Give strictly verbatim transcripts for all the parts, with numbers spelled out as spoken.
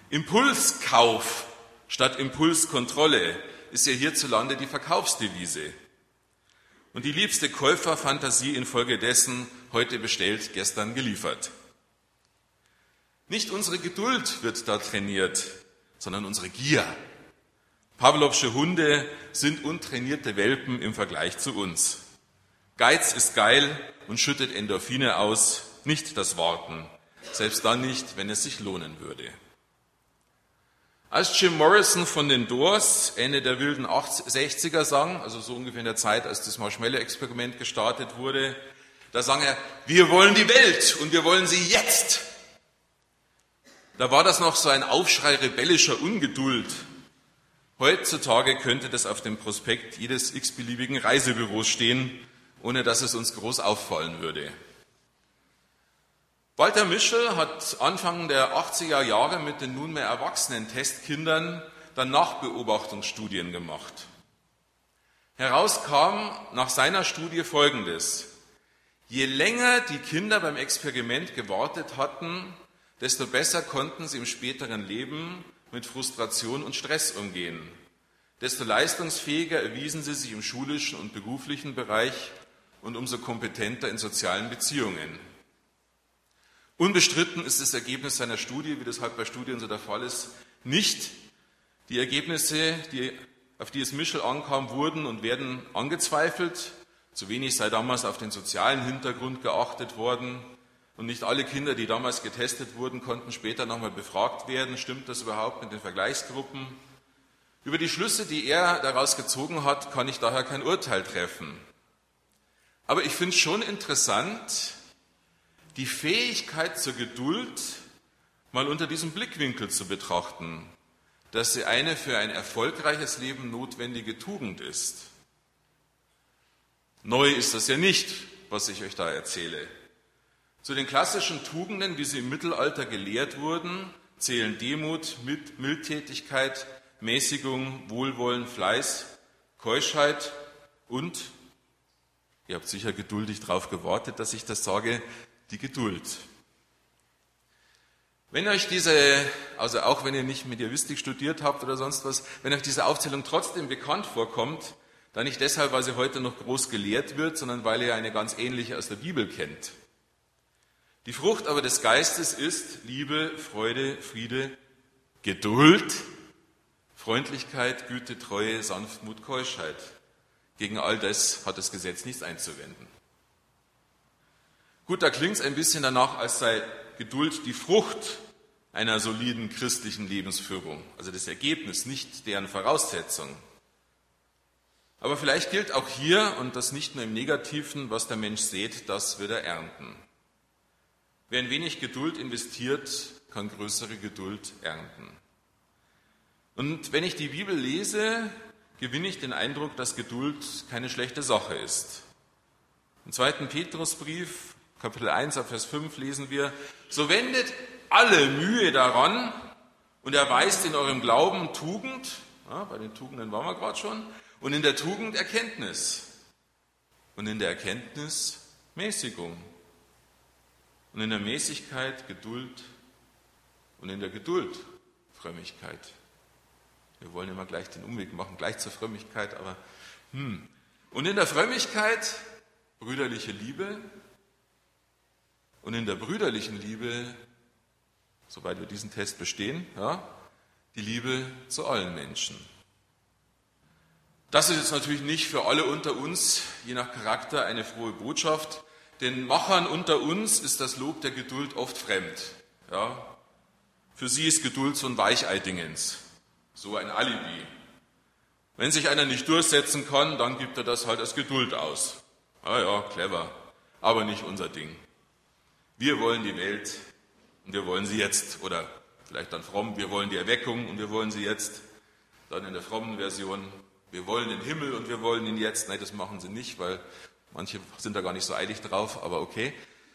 Impulskauf statt Impulskontrolle ist ja hierzulande die Verkaufsdevise. Und die liebste Käuferfantasie infolgedessen heute bestellt, gestern geliefert. Nicht unsere Geduld wird da trainiert, sondern unsere Gier. Pawlowsche Hunde sind untrainierte Welpen im Vergleich zu uns. Geiz ist geil und schüttet Endorphine aus, nicht das Warten, selbst dann nicht, wenn es sich lohnen würde. Als Jim Morrison von den Doors Ende der wilden sechziger sang, also so ungefähr in der Zeit, als das Marshmallow-Experiment gestartet wurde, da sang er, wir wollen die Welt und wir wollen sie jetzt. Da war das noch so ein Aufschrei rebellischer Ungeduld. Heutzutage könnte das auf dem Prospekt jedes x-beliebigen Reisebüros stehen, ohne dass es uns groß auffallen würde. Walter Mischel hat Anfang der achtziger Jahre mit den nunmehr erwachsenen Testkindern dann Nachbeobachtungsstudien gemacht. Heraus kam nach seiner Studie Folgendes. Je länger die Kinder beim Experiment gewartet hatten, desto besser konnten sie im späteren Leben mit Frustration und Stress umgehen. Desto leistungsfähiger erwiesen sie sich im schulischen und beruflichen Bereich und umso kompetenter in sozialen Beziehungen. Unbestritten ist das Ergebnis seiner Studie, wie das halt bei Studien so der Fall ist, nicht. Die Ergebnisse, die, auf die es Mischel ankam, wurden und werden angezweifelt. Zu wenig sei damals auf den sozialen Hintergrund geachtet worden. Und nicht alle Kinder, die damals getestet wurden, konnten später nochmal befragt werden. Stimmt das überhaupt mit den Vergleichsgruppen? Über die Schlüsse, die er daraus gezogen hat, kann ich daher kein Urteil treffen. Aber ich finde es schon interessant, die Fähigkeit zur Geduld mal unter diesem Blickwinkel zu betrachten, dass sie eine für ein erfolgreiches Leben notwendige Tugend ist. Neu ist das ja nicht, was ich euch da erzähle. Zu den klassischen Tugenden, wie sie im Mittelalter gelehrt wurden, zählen Demut, Mildtätigkeit, Mäßigung, Wohlwollen, Fleiß, Keuschheit und, ihr habt sicher geduldig darauf gewartet, dass ich das sage, die Geduld. Wenn euch diese, also auch wenn ihr nicht Mediavistik studiert habt oder sonst was, wenn euch diese Aufzählung trotzdem bekannt vorkommt, dann nicht deshalb, weil sie heute noch groß gelehrt wird, sondern weil ihr eine ganz ähnliche aus der Bibel kennt. Die Frucht aber des Geistes ist Liebe, Freude, Friede, Geduld, Freundlichkeit, Güte, Treue, Sanftmut, Keuschheit. Gegen all das hat das Gesetz nichts einzuwenden. Gut, da klingt es ein bisschen danach, als sei Geduld die Frucht einer soliden christlichen Lebensführung, also das Ergebnis, nicht deren Voraussetzung. Aber vielleicht gilt auch hier, und das nicht nur im Negativen, was der Mensch sät, das wird er ernten. Wer ein wenig Geduld investiert, kann größere Geduld ernten. Und wenn ich die Bibel lese, gewinne ich den Eindruck, dass Geduld keine schlechte Sache ist. Im zweiten Petrusbrief, Kapitel eins, Vers fünf lesen wir, so wendet alle Mühe daran und erweist in eurem Glauben Tugend, ja, bei den Tugenden waren wir gerade schon, und in der Tugend Erkenntnis und in der Erkenntnis Mäßigung und in der Mäßigkeit Geduld und in der Geduld Frömmigkeit. Wir wollen immer gleich den Umweg machen, gleich zur Frömmigkeit, aber hm. Und in der Frömmigkeit brüderliche Liebe und in der brüderlichen Liebe, soweit wir diesen Test bestehen, ja, die Liebe zu allen Menschen. Das ist jetzt natürlich nicht für alle unter uns, je nach Charakter, eine frohe Botschaft. Den Machern unter uns ist das Lob der Geduld oft fremd. Ja. Für sie ist Geduld so ein Weicheidingens, so ein Alibi. Wenn sich einer nicht durchsetzen kann, dann gibt er das halt als Geduld aus. Ah ja, clever, aber nicht unser Ding. Wir wollen die Welt und wir wollen sie jetzt, oder vielleicht dann fromm, wir wollen die Erweckung und wir wollen sie jetzt, dann in der frommen Version, wir wollen den Himmel und wir wollen ihn jetzt. Nein, das machen sie nicht, weil manche sind da gar nicht so eilig drauf, aber okay.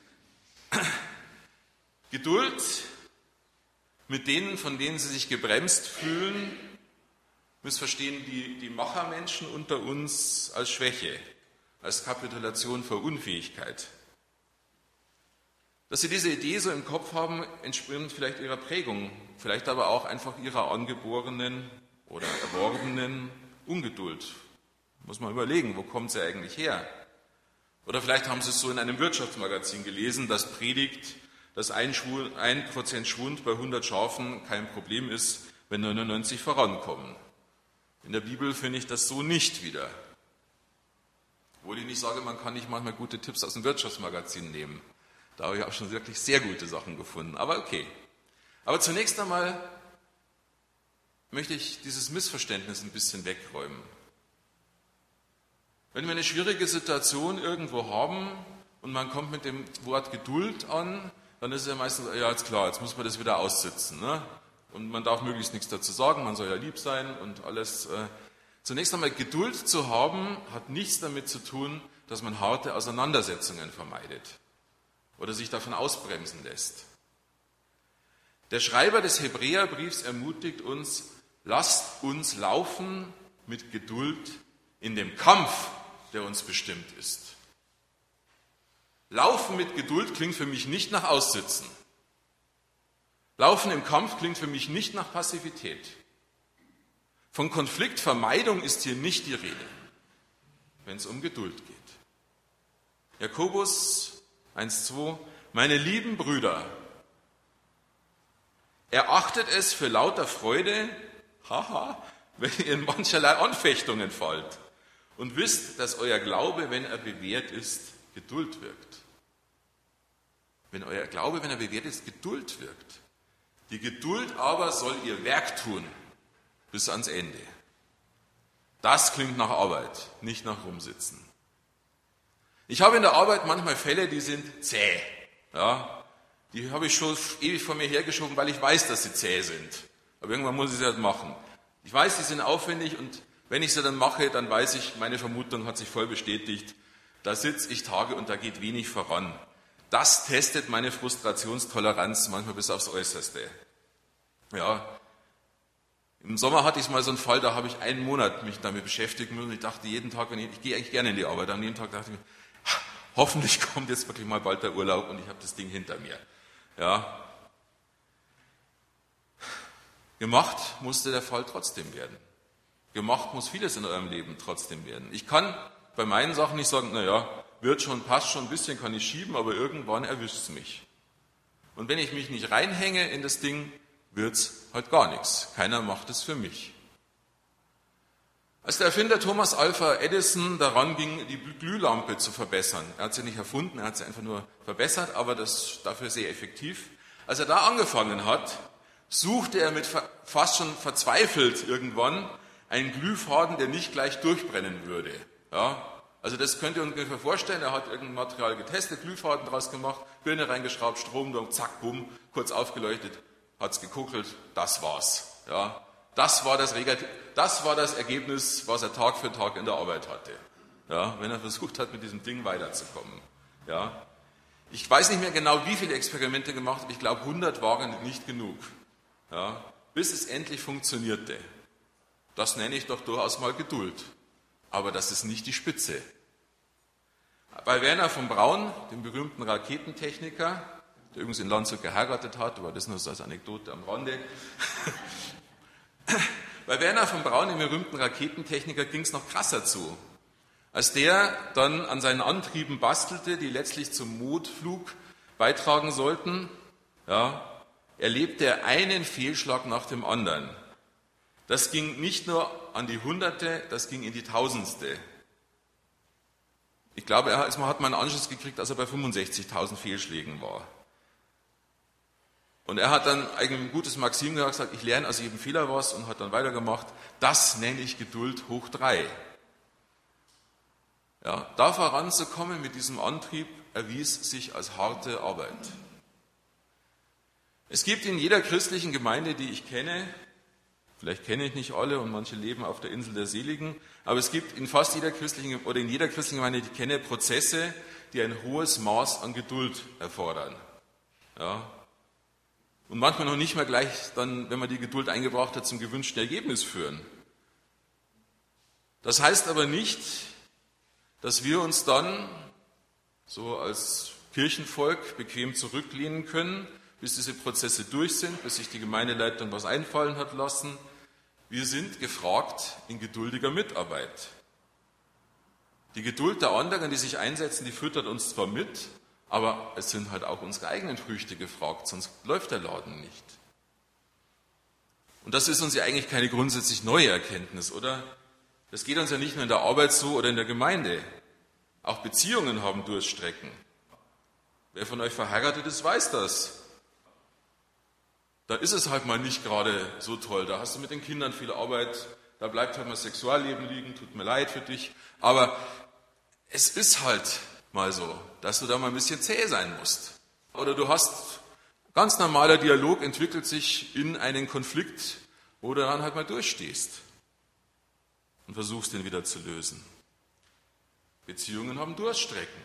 Geduld mit denen, von denen sie sich gebremst fühlen, missverstehen die, die Machermenschen unter uns als Schwäche, als Kapitulation vor Unfähigkeit. Dass Sie diese Idee so im Kopf haben, entspringt vielleicht Ihrer Prägung, vielleicht aber auch einfach Ihrer angeborenen oder erworbenen Ungeduld. Muss man überlegen, wo kommt sie eigentlich her? Oder vielleicht haben Sie es so in einem Wirtschaftsmagazin gelesen, das predigt, dass ein Prozent Schwund bei hundert Schafen kein Problem ist, wenn neunundneunzig vorankommen. In der Bibel finde ich das so nicht wieder. Obwohl ich nicht sage, man kann nicht manchmal gute Tipps aus dem Wirtschaftsmagazin nehmen. Da habe ich auch schon wirklich sehr gute Sachen gefunden. Aber okay. Aber zunächst einmal möchte ich dieses Missverständnis ein bisschen wegräumen. Wenn wir eine schwierige Situation irgendwo haben und man kommt mit dem Wort Geduld an, dann ist es ja meistens, ja, jetzt klar, jetzt muss man das wieder aussitzen. Ne? Und man darf möglichst nichts dazu sagen, man soll ja lieb sein und alles. Äh. Zunächst einmal, Geduld zu haben, hat nichts damit zu tun, dass man harte Auseinandersetzungen vermeidet oder sich davon ausbremsen lässt. Der Schreiber des Hebräerbriefs ermutigt uns, lasst uns laufen mit Geduld in dem Kampf, der uns bestimmt ist. Laufen mit Geduld klingt für mich nicht nach Aussitzen. Laufen im Kampf klingt für mich nicht nach Passivität. Von Konfliktvermeidung ist hier nicht die Rede, wenn es um Geduld geht. Jakobus eins zwei, meine lieben Brüder, erachtet es für lauter Freude, haha, wenn ihr in mancherlei Anfechtungen fallt und wisst, dass euer Glaube, wenn er bewährt ist, Geduld wirkt. Wenn euer Glaube, wenn er bewährt ist, Geduld wirkt. Die Geduld aber soll ihr Werk tun, bis ans Ende. Das klingt nach Arbeit, nicht nach Rumsitzen. Ich habe in der Arbeit manchmal Fälle, die sind zäh. Ja, die habe ich schon ewig vor mir hergeschoben, weil ich weiß, dass sie zäh sind. Aber irgendwann muss ich sie halt machen. Ich weiß, die sind aufwendig und wenn ich sie dann mache, dann weiß ich, meine Vermutung hat sich voll bestätigt. Da sitze ich Tage und da geht wenig voran. Das testet meine Frustrationstoleranz manchmal bis aufs Äußerste. Ja, im Sommer hatte ich mal so einen Fall, da habe ich einen Monat mich damit beschäftigen müssen. Ich dachte jeden Tag, wenn ich, ich gehe eigentlich gerne in die Arbeit, an jedem Tag dachte ich mir, hoffentlich kommt jetzt wirklich mal bald der Urlaub und ich habe das Ding hinter mir. Ja. Gemacht musste der Fall trotzdem werden. Gemacht muss vieles in eurem Leben trotzdem werden. Ich kann bei meinen Sachen nicht sagen, naja, wird schon, passt schon, ein bisschen kann ich schieben, aber irgendwann erwischt es mich. Und wenn ich mich nicht reinhänge in das Ding, wird es halt gar nichts. Keiner macht es für mich. Als der Erfinder Thomas Alva Edison daran ging, die Glühlampe zu verbessern, er hat sie nicht erfunden, er hat sie einfach nur verbessert, aber das dafür sehr effektiv. Als er da angefangen hat, suchte er mit fast schon verzweifelt irgendwann einen Glühfaden, der nicht gleich durchbrennen würde. Ja, also das könnt ihr euch ungefähr vorstellen, er hat irgendein Material getestet, Glühfaden draus gemacht, Birne reingeschraubt, Strom, dann zack, bumm, kurz aufgeleuchtet, hat's gekuckelt, das war's. Ja, das war das, das war das Ergebnis, was er Tag für Tag in der Arbeit hatte. Ja, wenn er versucht hat, mit diesem Ding weiterzukommen. Ja, ich weiß nicht mehr genau, wie viele Experimente gemacht, aber ich glaube, hundert waren nicht genug. Ja, bis es endlich funktionierte. Das nenne ich doch durchaus mal Geduld. Aber das ist nicht die Spitze. Bei Wernher von Braun, dem berühmten Raketentechniker, der übrigens in Landshut geheiratet hat, aber das nur so als Anekdote am Rande. Bei Wernher von Braun, dem berühmten Raketentechniker, ging es noch krasser zu. Als der dann an seinen Antrieben bastelte, die letztlich zum Mondflug beitragen sollten, ja, erlebte er einen Fehlschlag nach dem anderen. Das ging nicht nur an die Hunderte, das ging in die Tausendste. Ich glaube, er hat mal einen Anschluss gekriegt, als er bei fünfundsechzigtausend Fehlschlägen war. Und er hat dann eigentlich ein gutes Maxim gesagt, ich lerne aus jedem Fehler was und hat dann weitergemacht. Das nenne ich Geduld hoch drei. Ja, da voranzukommen mit diesem Antrieb erwies sich als harte Arbeit. Es gibt in jeder christlichen Gemeinde, die ich kenne, vielleicht kenne ich nicht alle und manche leben auf der Insel der Seligen, aber es gibt in fast jeder christlichen oder in jeder christlichen Gemeinde, die ich kenne, Prozesse, die ein hohes Maß an Geduld erfordern. Ja. Und manchmal noch nicht mehr gleich dann, wenn man die Geduld eingebracht hat, zum gewünschten Ergebnis führen. Das heißt aber nicht, dass wir uns dann so als Kirchenvolk bequem zurücklehnen können, bis diese Prozesse durch sind, bis sich die Gemeindeleitung was einfallen hat lassen. Wir sind gefragt in geduldiger Mitarbeit. Die Geduld der anderen, die sich einsetzen, die füttert uns zwar mit, aber es sind halt auch unsere eigenen Früchte gefragt, sonst läuft der Laden nicht. Und das ist uns ja eigentlich keine grundsätzlich neue Erkenntnis, oder? Das geht uns ja nicht nur in der Arbeit so oder in der Gemeinde. Auch Beziehungen haben Durststrecken. Wer von euch verheiratet ist, weiß das. Da ist es halt mal nicht gerade so toll. Da hast du mit den Kindern viel Arbeit, da bleibt halt mal Sexualleben liegen, tut mir leid für dich. Aber es ist halt mal so, dass du da mal ein bisschen zäh sein musst. Oder du hast, ganz normaler Dialog entwickelt sich in einen Konflikt, wo du dann halt mal durchstehst und versuchst, den wieder zu lösen. Beziehungen haben Durststrecken.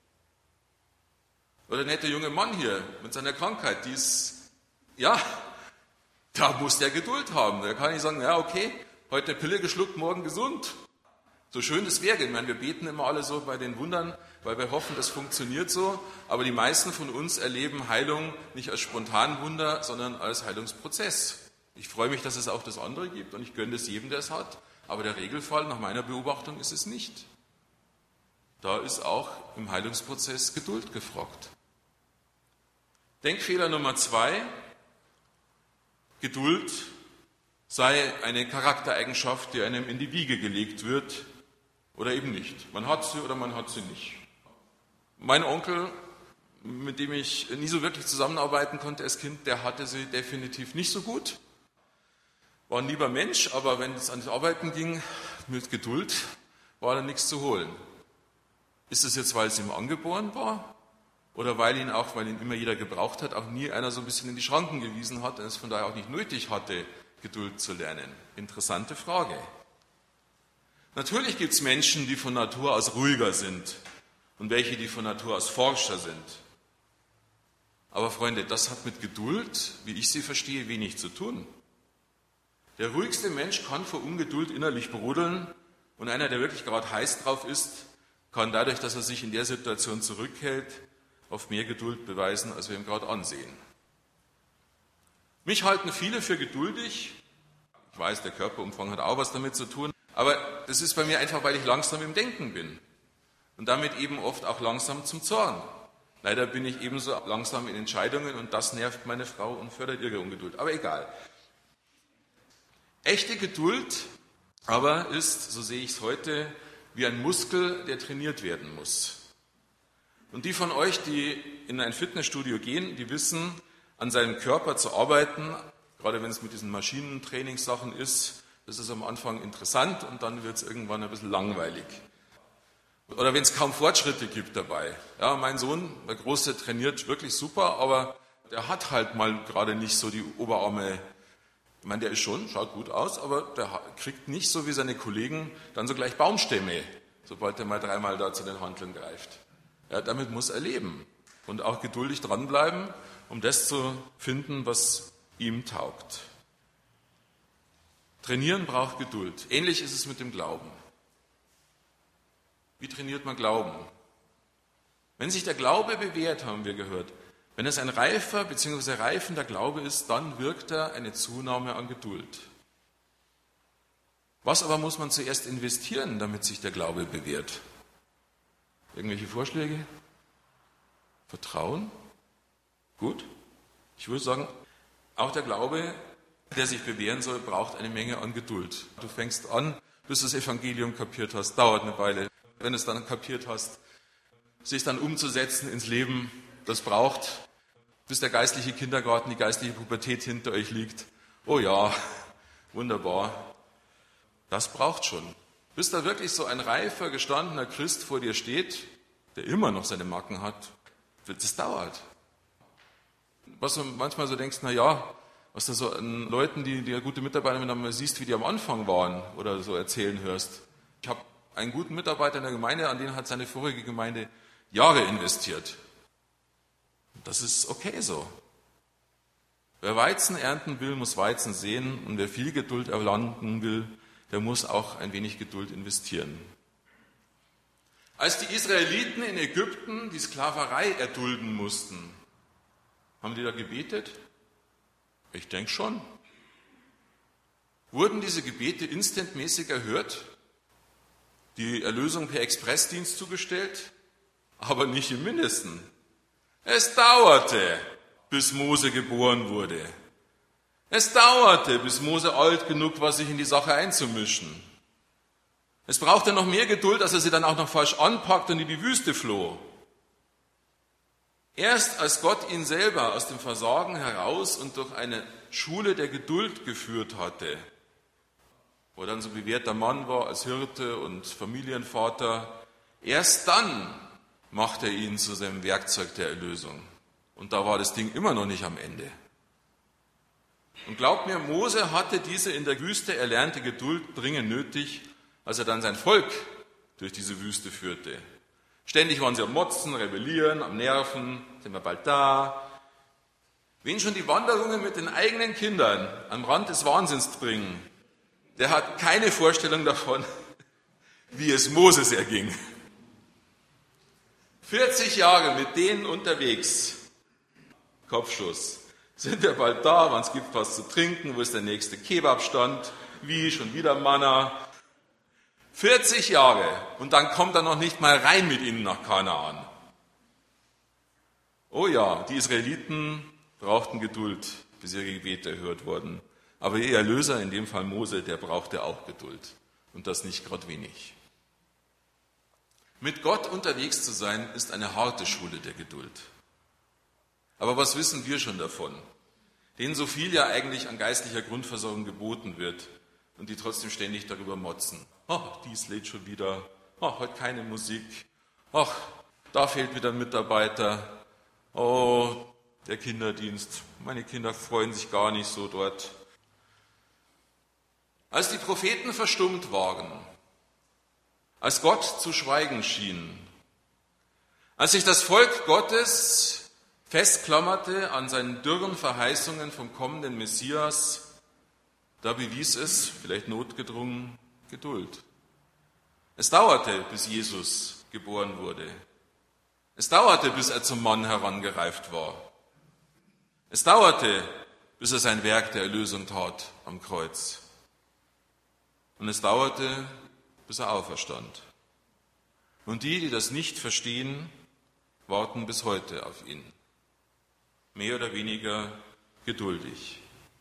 Oder der nette junge Mann hier mit seiner Krankheit, die ist, ja, da muss der Geduld haben. Da kann ich sagen, ja okay, heute eine Pille geschluckt, morgen gesund. So schön das wäre. Ich meine, wir beten immer alle so bei den Wundern, weil wir hoffen, das funktioniert so. Aber die meisten von uns erleben Heilung nicht als spontanen Wunder, sondern als Heilungsprozess. Ich freue mich, dass es auch das andere gibt und ich gönne es jedem, der es hat. Aber der Regelfall, nach meiner Beobachtung, ist es nicht. Da ist auch im Heilungsprozess Geduld gefragt. Denkfehler Nummer zwei. Geduld sei eine Charaktereigenschaft, die einem in die Wiege gelegt wird oder eben nicht. Man hat sie oder man hat sie nicht. Mein Onkel, mit dem ich nie so wirklich zusammenarbeiten konnte als Kind, der hatte sie definitiv nicht so gut. War ein lieber Mensch, aber wenn es ans Arbeiten ging, mit Geduld, war da nichts zu holen. Ist es jetzt, weil es ihm angeboren war? Oder weil ihn auch, weil ihn immer jeder gebraucht hat, auch nie einer so ein bisschen in die Schranken gewiesen hat und es von daher auch nicht nötig hatte, Geduld zu lernen? Interessante Frage. Natürlich gibt es Menschen, die von Natur aus ruhiger sind und welche, die von Natur aus forscher sind. Aber Freunde, das hat mit Geduld, wie ich sie verstehe, wenig zu tun. Der ruhigste Mensch kann vor Ungeduld innerlich brodeln und einer, der wirklich gerade heiß drauf ist, kann dadurch, dass er sich in der Situation zurückhält, auf mehr Geduld beweisen, als wir ihm gerade ansehen. Mich halten viele für geduldig. Ich weiß, der Körperumfang hat auch was damit zu tun. Aber das ist bei mir einfach, weil ich langsam im Denken bin. Und damit eben oft auch langsam zum Zorn. Leider bin ich ebenso langsam in Entscheidungen und das nervt meine Frau und fördert ihre Ungeduld. Aber egal. Echte Geduld aber ist, so sehe ich es heute, wie ein Muskel, der trainiert werden muss. Und die von euch, die in ein Fitnessstudio gehen, die wissen, an seinem Körper zu arbeiten, gerade wenn es mit diesen Maschinentrainingssachen ist, das ist am Anfang interessant und dann wird es irgendwann ein bisschen langweilig. Oder wenn es kaum Fortschritte gibt dabei. Ja, mein Sohn, der Große, trainiert wirklich super, aber der hat halt mal gerade nicht so die Oberarme. Ich meine, der ist schon, schaut gut aus, aber der kriegt nicht so wie seine Kollegen dann so gleich Baumstämme, sobald er mal dreimal da zu den Hanteln greift. Ja, damit muss er leben und auch geduldig dranbleiben, um das zu finden, was ihm taugt. Trainieren braucht Geduld. Ähnlich ist es mit dem Glauben. Wie trainiert man Glauben? Wenn sich der Glaube bewährt, haben wir gehört, wenn es ein reifer bzw. reifender Glaube ist, dann wirkt er eine Zunahme an Geduld. Was aber muss man zuerst investieren, damit sich der Glaube bewährt? Irgendwelche Vorschläge? Vertrauen? Gut. Ich würde sagen, auch der Glaube, der sich bewähren soll, braucht eine Menge an Geduld. Du fängst an, bis du das Evangelium kapiert hast, dauert eine Weile. Wenn du es dann kapiert hast, sich dann umzusetzen ins Leben, das braucht, bis der geistliche Kindergarten, die geistliche Pubertät hinter euch liegt. Oh ja, wunderbar. Das braucht schon. Bis da wirklich so ein reifer, gestandener Christ vor dir steht, der immer noch seine Macken hat, das dauert. Was du manchmal so denkst, na ja, was du so an Leuten, die, die gute Mitarbeiter, wenn du mal siehst, wie die am Anfang waren oder so erzählen hörst. Ich habe einen guten Mitarbeiter in der Gemeinde, an den hat seine vorige Gemeinde Jahre investiert. Das ist okay so. Wer Weizen ernten will, muss Weizen sehen und wer viel Geduld erlangen will, der muss auch ein wenig Geduld investieren. Als die Israeliten in Ägypten die Sklaverei erdulden mussten, haben die da gebetet? Ich denke schon. Wurden diese Gebete instantmäßig erhört? Die Erlösung per Expressdienst zugestellt? Aber nicht im Mindesten. Es dauerte, bis Mose geboren wurde. Es dauerte, bis Mose alt genug war, sich in die Sache einzumischen. Es brauchte noch mehr Geduld, dass er sie dann auch noch falsch anpackt und in die Wüste floh. Erst als Gott ihn selber aus dem Versagen heraus und durch eine Schule der Geduld geführt hatte, wo er dann so bewährter Mann war als Hirte und Familienvater, erst dann machte er ihn zu seinem Werkzeug der Erlösung. Und da war das Ding immer noch nicht am Ende. Und glaubt mir, Mose hatte diese in der Wüste erlernte Geduld dringend nötig, als er dann sein Volk durch diese Wüste führte. Ständig waren sie am Motzen, rebellieren, am Nerven, sind wir bald da. Wen schon die Wanderungen mit den eigenen Kindern am Rand des Wahnsinns bringen, der hat keine Vorstellung davon, wie es Moses erging. vierzig Jahre mit denen unterwegs, Kopfschuss. Sind wir bald da, wann es gibt was zu trinken, wo ist der nächste Kebabstand, wie, schon wieder Manna. vierzig Jahre und dann kommt er noch nicht mal rein mit ihnen nach Kanaan. Oh ja, die Israeliten brauchten Geduld, bis ihre Gebete erhört wurden. Aber ihr Erlöser, in dem Fall Mose, der brauchte auch Geduld. Und das nicht gerade wenig. Mit Gott unterwegs zu sein, ist eine harte Schule der Geduld. Aber was wissen wir schon davon? Denen so viel ja eigentlich an geistlicher Grundversorgung geboten wird und die trotzdem ständig darüber motzen. Ach, dies lädt schon wieder. Ach, heute keine Musik. Ach, da fehlt wieder ein Mitarbeiter. Oh, der Kinderdienst. Meine Kinder freuen sich gar nicht so dort. Als die Propheten verstummt waren, als Gott zu schweigen schien, als sich das Volk Gottes festklammerte an seinen dürren Verheißungen vom kommenden Messias, da bewies es, vielleicht notgedrungen, Geduld. Es dauerte, bis Jesus geboren wurde. Es dauerte, bis er zum Mann herangereift war. Es dauerte, bis er sein Werk der Erlösung tat am Kreuz. Und es dauerte, bis er auferstand. Und die, die das nicht verstehen, warten bis heute auf ihn. Mehr oder weniger geduldig.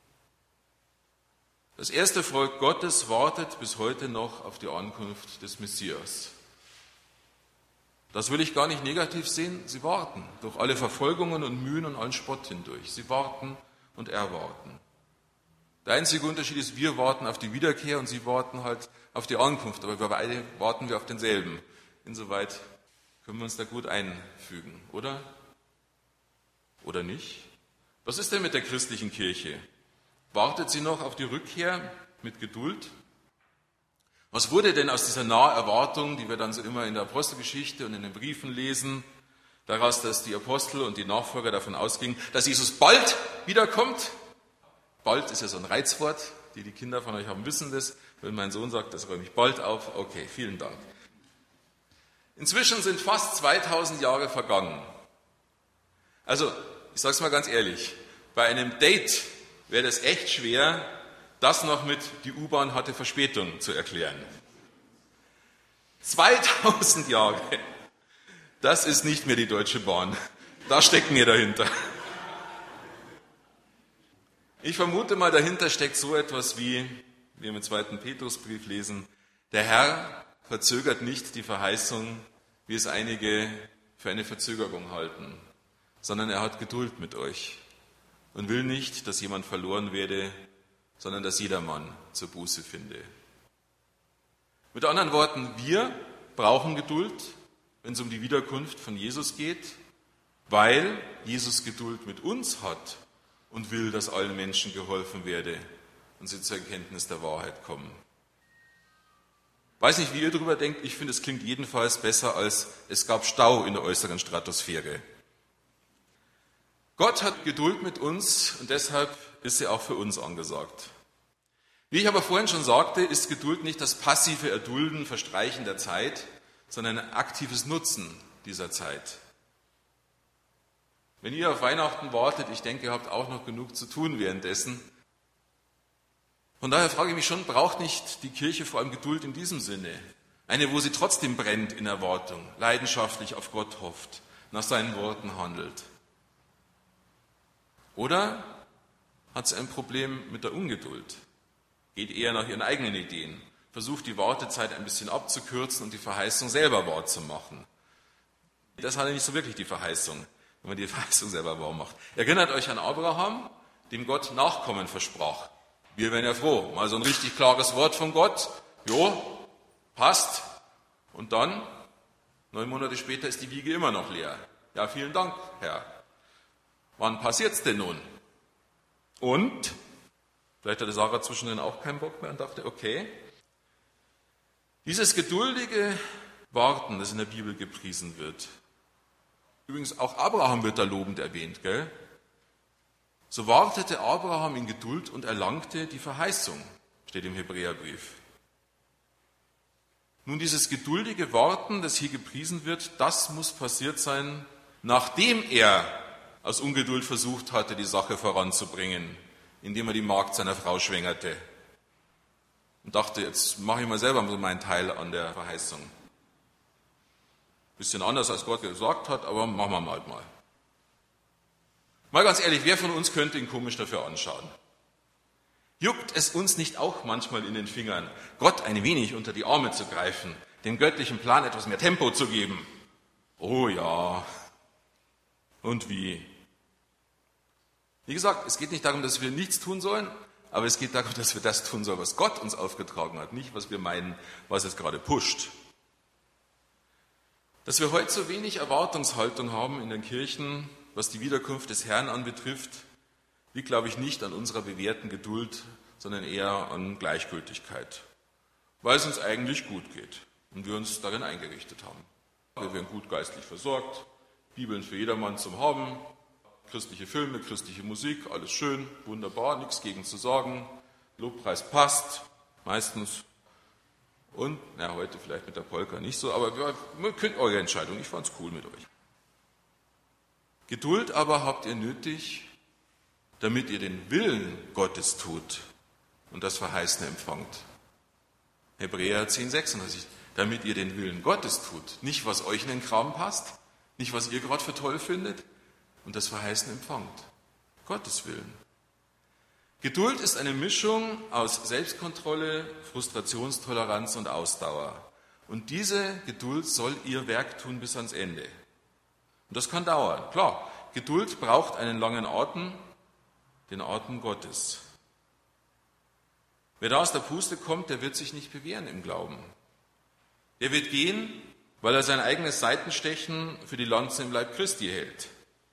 Das erste Volk Gottes wartet bis heute noch auf die Ankunft des Messias. Das will ich gar nicht negativ sehen. Sie warten durch alle Verfolgungen und Mühen und allen Spott hindurch. Sie warten und erwarten. Der einzige Unterschied ist, wir warten auf die Wiederkehr und sie warten halt auf die Ankunft. Aber wir beide warten wir auf denselben. Insoweit können wir uns da gut einfügen, oder? Oder nicht? Was ist denn mit der christlichen Kirche? Wartet sie noch auf die Rückkehr mit Geduld? Was wurde denn aus dieser Naherwartung, die wir dann so immer in der Apostelgeschichte und in den Briefen lesen, daraus, dass die Apostel und die Nachfolger davon ausgingen, dass Jesus bald wiederkommt? Bald ist ja so ein Reizwort, die die Kinder von euch haben, wissen das. Wenn mein Sohn sagt, das räume ich bald auf, okay, vielen Dank. Inzwischen sind fast zweitausend Jahre vergangen. Also, ich sage es mal ganz ehrlich, bei einem Date wäre das echt schwer, das noch mit die U-Bahn hatte Verspätung zu erklären. zweitausend Jahre, das ist nicht mehr die Deutsche Bahn. Da stecken wir dahinter. Ich vermute mal, dahinter steckt so etwas wie, wie wir im zweiten Petrusbrief lesen, der Herr verzögert nicht die Verheißung, wie es einige für eine Verzögerung halten, sondern er hat Geduld mit euch und will nicht, dass jemand verloren werde, sondern dass jedermann zur Buße finde. Mit anderen Worten, wir brauchen Geduld, wenn es um die Wiederkunft von Jesus geht, weil Jesus Geduld mit uns hat und will, dass allen Menschen geholfen werde und sie zur Erkenntnis der Wahrheit kommen. Weiß nicht, wie ihr darüber denkt, ich finde, es klingt jedenfalls besser als es gab Stau in der äußeren Stratosphäre. Gott hat Geduld mit uns und deshalb ist sie auch für uns angesagt. Wie ich aber vorhin schon sagte, ist Geduld nicht das passive Erdulden, Verstreichen der Zeit, sondern ein aktives Nutzen dieser Zeit. Wenn ihr auf Weihnachten wartet, ich denke, ihr habt auch noch genug zu tun währenddessen. Von daher frage ich mich schon, braucht nicht die Kirche vor allem Geduld in diesem Sinne? Eine, wo sie trotzdem brennt in Erwartung, leidenschaftlich auf Gott hofft, nach seinen Worten handelt. Oder hat sie ein Problem mit der Ungeduld? Geht eher nach ihren eigenen Ideen, versucht die Wartezeit ein bisschen abzukürzen und die Verheißung selber wahr zu machen. Das hat ja nicht so wirklich die Verheißung, wenn man die Verheißung selber wahr macht. Erinnert euch an Abraham, dem Gott Nachkommen versprach. Wir wären ja froh, mal so ein richtig klares Wort von Gott. Jo, passt. Und dann, neun Monate später, ist die Wiege immer noch leer. Ja, vielen Dank, Herr. Wann passiert's denn nun? Und, vielleicht hatte Sarah zwischendrin auch keinen Bock mehr und dachte, okay. Dieses geduldige Warten, das in der Bibel gepriesen wird. Übrigens, auch Abraham wird da lobend erwähnt, gell? So wartete Abraham in Geduld und erlangte die Verheißung, steht im Hebräerbrief. Nun, dieses geduldige Warten, das hier gepriesen wird, das muss passiert sein, nachdem er aus Ungeduld versucht hatte, die Sache voranzubringen, indem er die Magd seiner Frau schwängerte und dachte, jetzt mache ich mal selber meinen Teil an der Verheißung. Bisschen anders, als Gott gesagt hat, aber machen wir halt mal. Mal ganz ehrlich, wer von uns könnte ihn komisch dafür anschauen? Juckt es uns nicht auch manchmal in den Fingern, Gott ein wenig unter die Arme zu greifen, dem göttlichen Plan etwas mehr Tempo zu geben? Oh ja. Und wie? Wie gesagt, es geht nicht darum, dass wir nichts tun sollen, aber es geht darum, dass wir das tun sollen, was Gott uns aufgetragen hat, nicht was wir meinen, was es gerade pusht. Dass wir heute so wenig Erwartungshaltung haben in den Kirchen, was die Wiederkunft des Herrn anbetrifft, liegt, glaube ich, nicht an unserer bewährten Geduld, sondern eher an Gleichgültigkeit, weil es uns eigentlich gut geht und wir uns darin eingerichtet haben. Wir werden gut geistlich versorgt, Bibeln für jedermann zum Haben, christliche Filme, christliche Musik, alles schön, wunderbar, nichts gegen zu sagen, Lobpreis passt, meistens. Und, na, heute vielleicht mit der Polka nicht so, aber wir könnt eure Entscheidung, ich fand's cool mit euch. Geduld aber habt ihr nötig, damit ihr den Willen Gottes tut und das Verheißene empfangt. Hebräer zehn sechsunddreißig, damit ihr den Willen Gottes tut, nicht was euch in den Kram passt, nicht was ihr gerade für toll findet und das Verheißene empfangt. Gottes Willen. Geduld ist eine Mischung aus Selbstkontrolle, Frustrationstoleranz und Ausdauer. Und diese Geduld soll ihr Werk tun bis ans Ende. Und das kann dauern. Klar, Geduld braucht einen langen Atem, den Atem Gottes. Wer da aus der Puste kommt, der wird sich nicht bewähren im Glauben. Der wird gehen, weil er sein eigenes Seitenstechen für die Lanze im Leib Christi hält.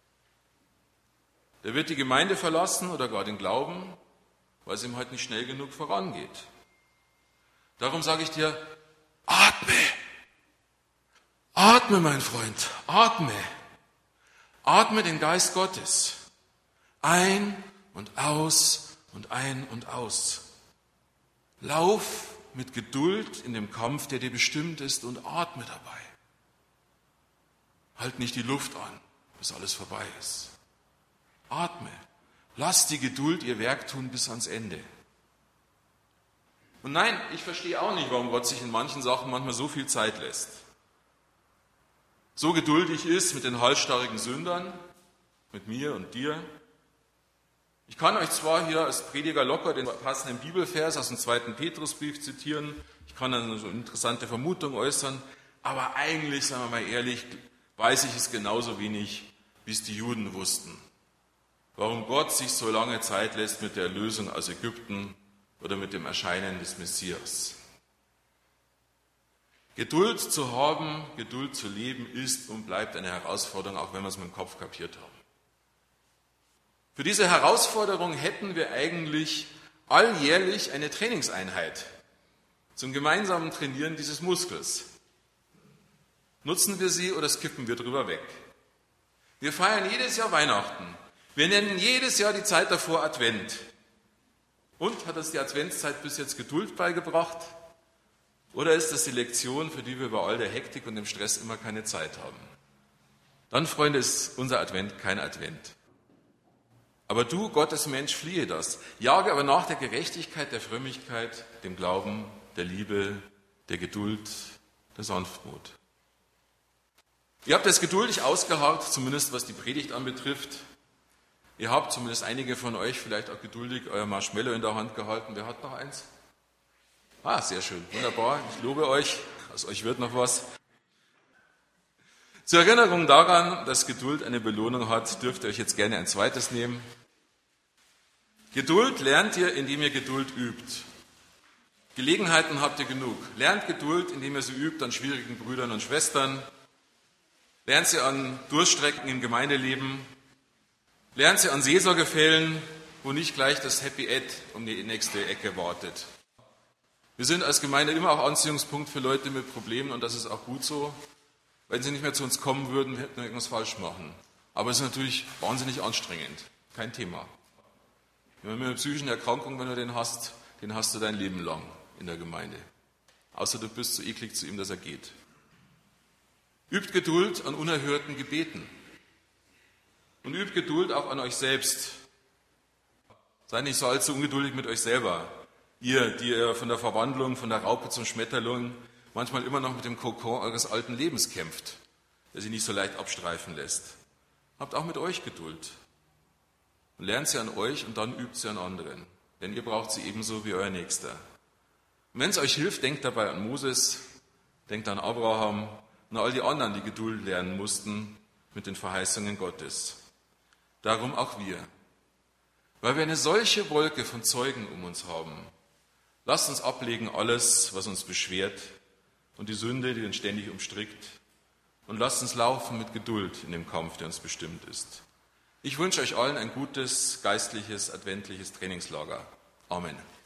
Der wird die Gemeinde verlassen oder gar den Glauben, weil es ihm halt nicht schnell genug vorangeht. Darum sage ich dir, atme, atme, mein Freund, atme, atme den Geist Gottes ein und aus und ein und aus. Lauf mit Geduld in dem Kampf, der dir bestimmt ist, und atme dabei. Halt nicht die Luft an, bis alles vorbei ist. Atme. Lass die Geduld ihr Werk tun bis ans Ende. Und nein, ich verstehe auch nicht, warum Gott sich in manchen Sachen manchmal so viel Zeit lässt. So geduldig ist mit den halsstarrigen Sündern, mit mir und dir. Ich kann euch zwar hier als Prediger locker den passenden Bibelvers aus dem zweiten Petrusbrief zitieren, ich kann dann so interessante Vermutungen äußern, aber eigentlich, sagen wir mal ehrlich, weiß ich es genauso wenig, wie es die Juden wussten. Warum Gott sich so lange Zeit lässt mit der Erlösung aus Ägypten oder mit dem Erscheinen des Messias. Geduld zu haben, Geduld zu leben, ist und bleibt eine Herausforderung, auch wenn wir es mit dem Kopf kapiert haben. Für diese Herausforderung hätten wir eigentlich alljährlich eine Trainingseinheit zum gemeinsamen Trainieren dieses Muskels. Nutzen wir sie oder skippen wir drüber weg? Wir feiern jedes Jahr Weihnachten. Wir nennen jedes Jahr die Zeit davor Advent. Und hat uns die Adventszeit bis jetzt Geduld beigebracht? Oder ist das die Lektion, für die wir bei all der Hektik und dem Stress immer keine Zeit haben? Dann, Freunde, ist unser Advent kein Advent. Aber du, Gottes Mensch, fliehe das. Jage aber nach der Gerechtigkeit, der Frömmigkeit, dem Glauben, der Liebe, der Geduld, der Sanftmut. Ihr habt es geduldig ausgeharrt, zumindest was die Predigt anbetrifft. Ihr habt, zumindest einige von euch, vielleicht auch geduldig euer Marshmallow in der Hand gehalten. Wer hat noch eins? Ah, sehr schön, wunderbar. Ich lobe euch, aus euch wird noch was. Zur Erinnerung daran, dass Geduld eine Belohnung hat, dürft ihr euch jetzt gerne ein zweites nehmen. Geduld lernt ihr, indem ihr Geduld übt. Gelegenheiten habt ihr genug. Lernt Geduld, indem ihr sie übt an schwierigen Brüdern und Schwestern. Lernt sie an Durststrecken im Gemeindeleben. Lernt sie an Seelsorgefällen, wo nicht gleich das Happy End um die nächste Ecke wartet. Wir sind als Gemeinde immer auch Anziehungspunkt für Leute mit Problemen und das ist auch gut so. Wenn sie nicht mehr zu uns kommen würden, hätten wir irgendwas falsch machen. Aber es ist natürlich wahnsinnig anstrengend. Kein Thema. Wenn du mit einer psychischen Erkrankung, wenn du den hast, den hast du dein Leben lang in der Gemeinde. Außer du bist so eklig zu ihm, dass er geht. Übt Geduld an unerhörten Gebeten. Und übt Geduld auch an euch selbst. Seid nicht so allzu ungeduldig mit euch selber. Ihr, die ihr von der Verwandlung, von der Raupe zum Schmetterling manchmal immer noch mit dem Kokon eures alten Lebens kämpft, der sich nicht so leicht abstreifen lässt. Habt auch mit euch Geduld. Und lernt sie an euch und dann übt sie an anderen. Denn ihr braucht sie ebenso wie euer Nächster. Und wenn es euch hilft, denkt dabei an Moses, denkt an Abraham und all die anderen, die Geduld lernen mussten mit den Verheißungen Gottes. Darum auch wir. Weil wir eine solche Wolke von Zeugen um uns haben, lasst uns ablegen alles, was uns beschwert und die Sünde, die uns ständig umstrickt. Und lasst uns laufen mit Geduld in dem Kampf, der uns bestimmt ist. Ich wünsche euch allen ein gutes, geistliches, adventliches Trainingslager. Amen.